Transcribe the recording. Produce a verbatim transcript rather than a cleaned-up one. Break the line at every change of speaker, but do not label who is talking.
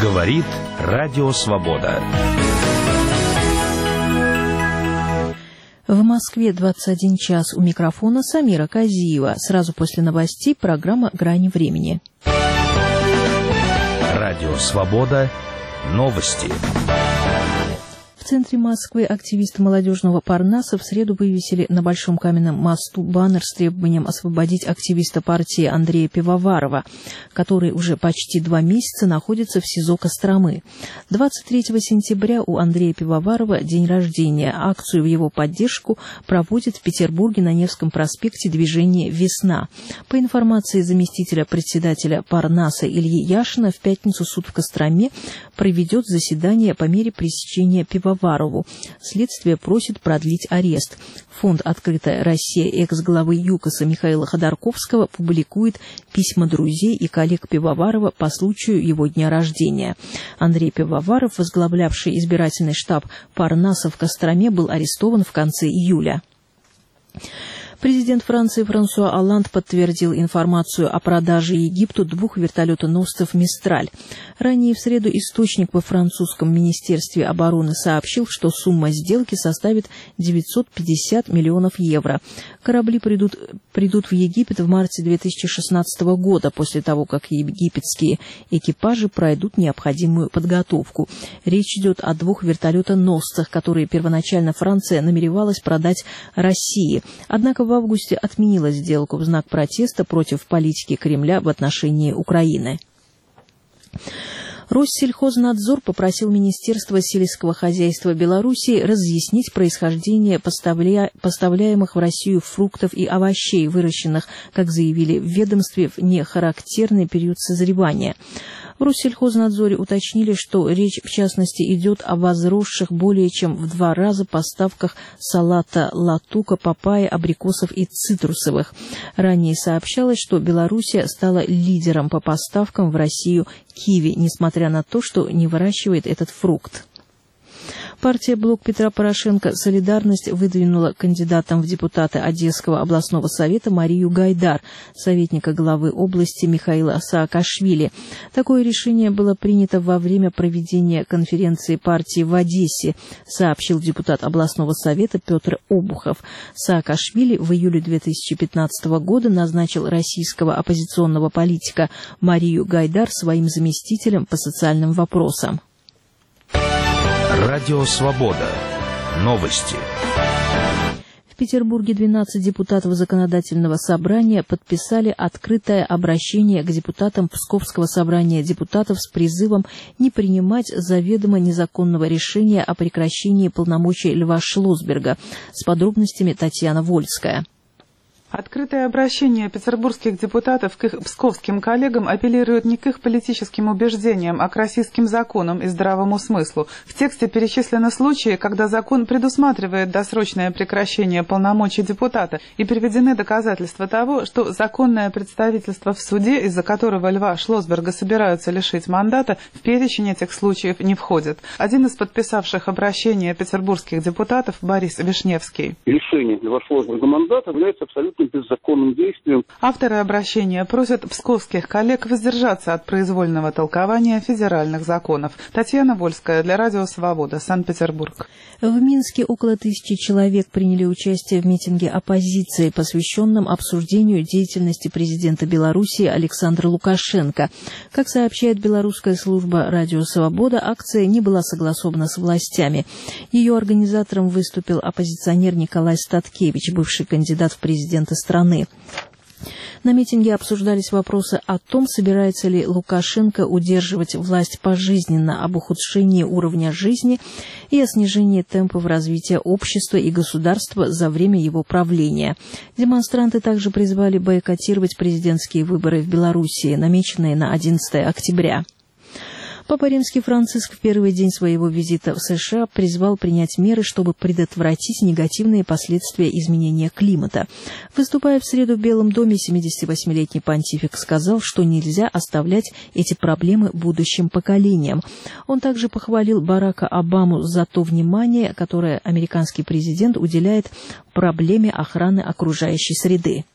Говорит Радио Свобода.
В Москве двадцать один час. У микрофона Самира Казиева. Сразу после новостей программа «Грани времени».
Радио Свобода. Новости.
В центре Москвы активисты молодежного Парнаса в среду вывесили на Большом каменном мосту баннер с требованием освободить активиста партии Андрея Пивоварова, который уже почти два месяца находится в СИЗО Костромы. двадцать третьего сентября у Андрея Пивоварова день рождения. Акцию в его поддержку проводит в Петербурге на Невском проспекте движение «Весна». По информации заместителя председателя Парнаса Ильи Яшина, в пятницу суд в Костроме проведет заседание по мере пресечения Пивоварова. Варову. Следствие просит продлить арест. Фонд «Открытая Россия» экс-главы ЮКОСа Михаила Ходорковского публикует письма друзей и коллег Пивоварова по случаю его дня рождения. Андрей Пивоваров, возглавлявший избирательный штаб Парнаса в Костроме, был арестован в конце июля. Президент Франции Франсуа Олланд подтвердил информацию о продаже Египту двух вертолетоносцев «Мистраль». Ранее в среду источник во французском министерстве обороны сообщил, что сумма сделки составит девятьсот пятьдесят миллионов евро. Корабли придут, придут в Египет в марте две тысячи шестнадцатого года, после того, как египетские экипажи пройдут необходимую подготовку. Речь идет о двух вертолетоносцах, которые первоначально Франция намеревалась продать России. Однако в В августе отменила сделку в знак протеста против политики Кремля в отношении Украины. Россельхознадзор попросил Министерство сельского хозяйства Беларуси разъяснить происхождение поставля... поставляемых в Россию фруктов и овощей, выращенных, как заявили в ведомстве, в нехарактерный период созревания. В Россельхознадзоре уточнили, что речь, в частности, идет о возросших более чем в два раза поставках салата латука, папайи, абрикосов и цитрусовых. Ранее сообщалось, что Белоруссия стала лидером по поставкам в Россию киви, несмотря на то, что не выращивает этот фрукт. Партия «Блок Петра Порошенко. Солидарность» выдвинула кандидатом в депутаты Одесского областного совета Марию Гайдар, советника главы области Михаила Саакашвили. Такое решение было принято во время проведения конференции партии в Одессе, сообщил депутат областного совета Петр Обухов. Саакашвили в июле две тысячи пятнадцатого года назначил российского оппозиционного политика Марию Гайдар своим заместителем по социальным вопросам.
Радио Свобода. Новости.
В Петербурге двенадцать депутатов Законодательного собрания подписали открытое обращение к депутатам Псковского собрания депутатов с призывом не принимать заведомо незаконного решения о прекращении полномочий Льва Шлосберга. С подробностями Татьяна Вольская.
Открытое обращение петербургских депутатов к их псковским коллегам апеллирует не к их политическим убеждениям, а к российским законам и здравому смыслу. В тексте перечислены случаи, когда закон предусматривает досрочное прекращение полномочий депутата, и приведены доказательства того, что законное представительство в суде, из-за которого Льва Шлосберга собираются лишить мандата, в перечень этих случаев не входит. Один из подписавших обращение петербургских депутатов Борис Вишневский.
Лишение Льва Шлосберга мандата является абсолютно беззаконным действием.
Авторы обращения просят псковских коллег воздержаться от произвольного толкования федеральных законов. Татьяна Вольская для Радио Свобода, Санкт-Петербург.
В Минске около тысячи человек приняли участие в митинге оппозиции, посвященном обсуждению деятельности президента Беларуси Александра Лукашенко. Как сообщает белорусская служба Радио Свобода, акция не была согласована с властями. Ее организатором выступил оппозиционер Николай Статкевич, бывший кандидат в президенты страны. На митинге обсуждались вопросы о том, собирается ли Лукашенко удерживать власть пожизненно, об ухудшении уровня жизни и о снижении темпов развития общества и государства за время его правления. Демонстранты также призвали бойкотировать президентские выборы в Белоруссии, намеченные на одиннадцатое октября. Папа Римский Франциск в первый день своего визита в США призвал принять меры, чтобы предотвратить негативные последствия изменения климата. Выступая в среду в Белом доме, семидесятивосьмилетний понтифик сказал, что нельзя оставлять эти проблемы будущим поколениям. Он также похвалил Барака Обаму за то внимание, которое американский президент уделяет проблеме охраны окружающей среды.